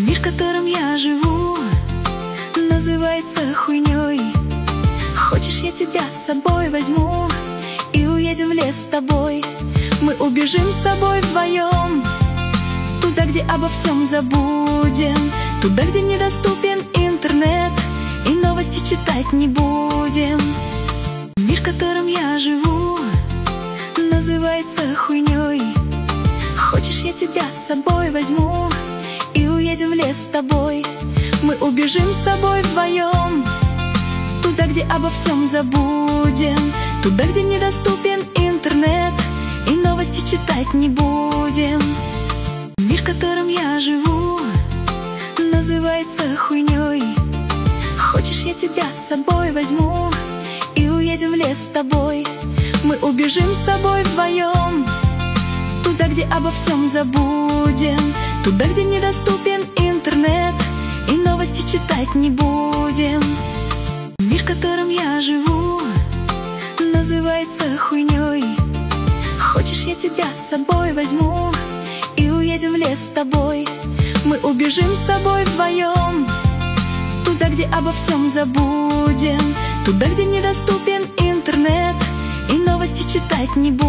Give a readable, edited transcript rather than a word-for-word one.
Мир, в котором я живу, называется хуйней. Хочешь, я тебя с собой возьму и уедем в лес с тобой. Мы убежим с тобой вдвоем туда, где обо всем забудем, туда, где недоступен интернет и новости читать не будем. Мир, в котором я живу, называется хуйней. Хочешь, я тебя с собой возьму и уедем в лес с тобой. Мы убежим с тобой вдвоем туда, где обо всем забудем, туда, где недоступен интернет и новости читать не будем. Мир, в котором я живу, называется хуйней. Хочешь, я тебя с собой возьму и уедем в лес с тобой. Мы убежим с тобой вдвоем туда, где обо всем забудем, туда, где недоступен интернет и новости читать не будем. Мир, в котором я живу, называется хуйней. Хочешь, я тебя с собой возьму и уедем в лес с тобой. Мы убежим с тобой вдвоем туда, где обо всем забудем, туда, где недоступен интернет и новости читать не будем.